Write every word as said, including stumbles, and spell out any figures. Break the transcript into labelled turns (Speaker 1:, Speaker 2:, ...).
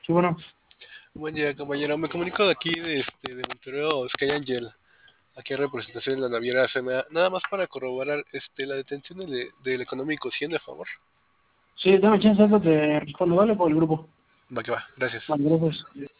Speaker 1: Sí, bueno,
Speaker 2: Buen día, compañero. Me comunico de aquí, de, este, de Monterrey, Sky Angel, aquí en representación de la naviera C M A. Nada más para corroborar este, la detención del, del económico cien, de favor.
Speaker 1: sí, dame chance antes de responder, dale por el grupo.
Speaker 2: Va que va, gracias.
Speaker 1: Vale, gracias.